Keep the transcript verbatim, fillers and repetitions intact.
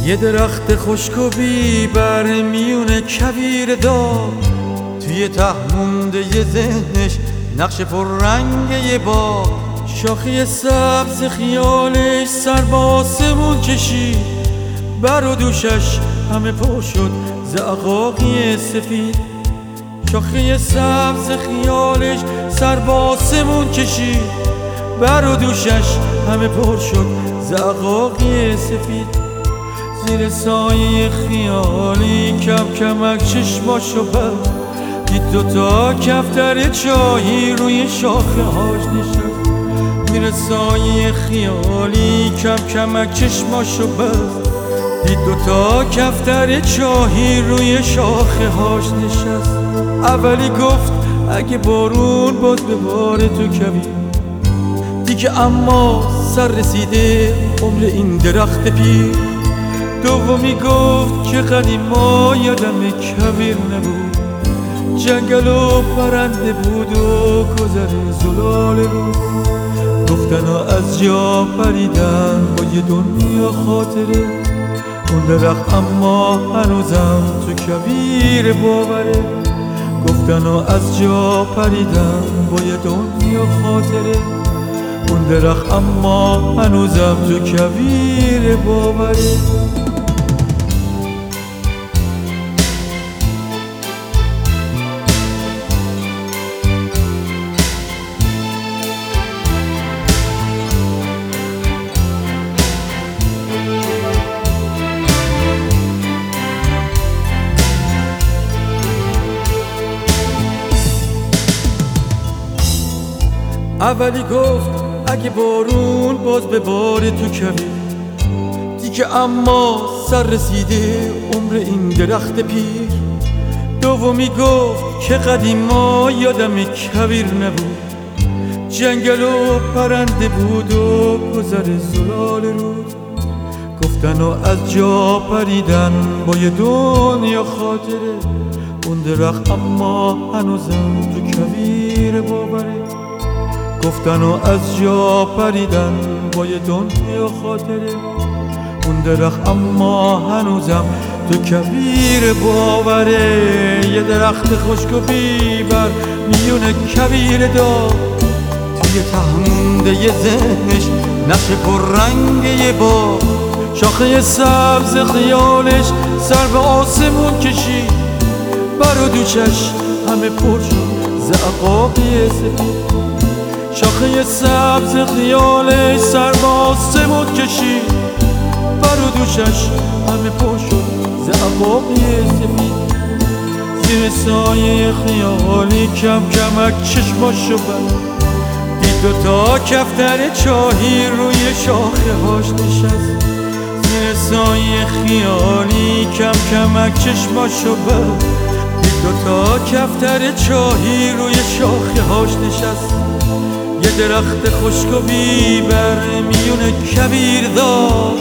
یه درخت خشک و بیبر میون کویر دار، توی ته مونده یه ذهنش نقش پر رنگ یه باغ. شاخه سبز خیالش سر به آسمون کشید، بر و دوشش همه پر شد ز عقاقی سفید. شاخه سبز خیالش سر به آسمون کشید، بر و دوشش همه پر شد ز عقاقی سفید. زیر سایه خیالی کم کمک چشماشو بست، دید دوتا کفتر چاهی روی شاخه هاش نشست. زیر سایه خیالی کم کمک چشماشو بست، دید دوتا کفتر چاهی روی شاخه هاش نشست. اولی گفت اگه بارون باز بباره تو کویر، دیگه اما سر رسیده عمر این درخت پیر. دومی گفت که قدیما یادم کویر نبود، جنگل و پرنده بود و گذر زلال رو. گفتن ها از جا پریدن با یه دنیا خاطره، اون درخت اما هنوزم تو کویر باوره. گفتن ها از جا پریدن با یه دنیا خاطره، اون درخت اما هنوزم تو کویر باوره. اولی گفت اگه بارون باز بباره تو کویر، دیگه اما سر رسیده عمر این درخت پیر. دومی گفت که قدیما یادم کویر نبود، جنگل و پرنده بود و گذر زلال رود. گفتن و از جا پریدن با یه دنیا خاطره، اون درخت اما هنوزم تو کویر باوره. گفتن و از جا پریدن با یه دنیا خاطره، اون درخت اما هنوزم تو کویر باوره. یه درخت خشک و بیبر میون کویر دار، توی ته مونده یه ذهنش نقش پر رنگ یه باغ. شاخه سبز خیالش سر به آسمون کشید، بر و دوشش همه پر شد ز عقاقی سفید. شاخه سبز خیالش سر به آسمون کشید، بر و دوشش همه پر شد ز عقاقی سفید. زیر سایه خیالی کم کمک چشماشو بست، دید دوتا کفتر چاهی روی شاخه هاش نشست. زیر سایه خیالی کم کمک چشماشو بست، دید دوتا کفتر چاهی روی شاخه هاش نشست. یه درخت خشک و بیبر میون کویر دار،